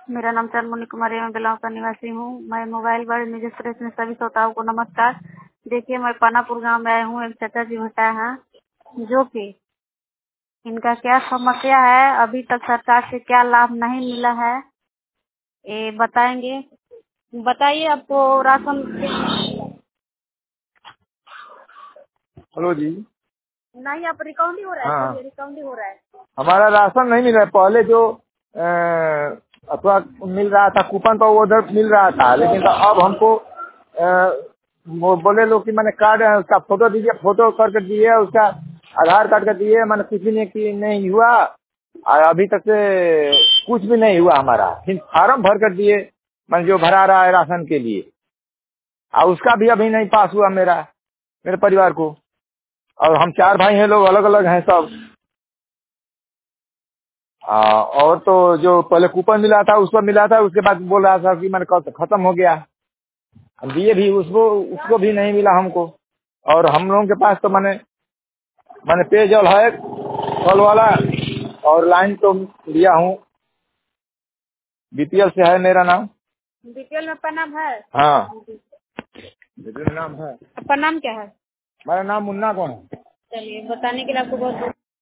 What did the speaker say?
मेरा नाम चंद्रमुनि कुमारी है, मैं बिलाव का निवासी हूँ। मैं मोबाइल वर्ल्ड न्यूज एक्सप्रेस में सभी श्रोताओं को नमस्कार। देखिए, मैं पानापुर गांव में आई हूँ। एक चाचा जी होता है जो कि इनका क्या समस्या है, अभी तक सरकार से क्या लाभ नहीं मिला है, ये बताएंगे। बताइए, आपको राशन हेलो जी। नहीं, आप रिकाउंटिंग हो रहा है? हाँ, रिकाउंटिंग हो रहा है। हमारा राशन नहीं मिल रहा है। पहले जो अथवा मिल रहा था कूपन पर, वो उधर मिल रहा था, लेकिन तो अब हमको वो बोले लोग कि मैंने कार्ड है उसका फोटो दीजिए, फोटो करके दिए, उसका आधार कार्ड का दिए, मैंने कुछ भी नहीं हुआ। और अभी तक से कुछ भी नहीं हुआ हमारा। फिर फार्म भर कर दिए, मैंने जो भरा रहा है राशन के लिए, और उसका भी अभी नहीं पास हुआ मेरे परिवार को। और हम 4 भाई हैं, लोग अलग अलग हैं सब। और तो जो पहले कूपन मिला था उस पर मिला था, उसके बाद बोल रहा था कि मैंने खत्म हो गया। अब दिए भी उसको भी नहीं मिला हमको। और हम लोगों के पास तो मैंने पेयजल है कल वाला, और लाइन तो लिया हूँ। बीपीएल से है मेरा नाम। बीपीएल में आपका नाम है? हाँ, बीपीएल नाम है। आपका नाम क्या है? मेरा नाम मुन्ना कौन है। चलिए, बताने के लिए आपको बहुत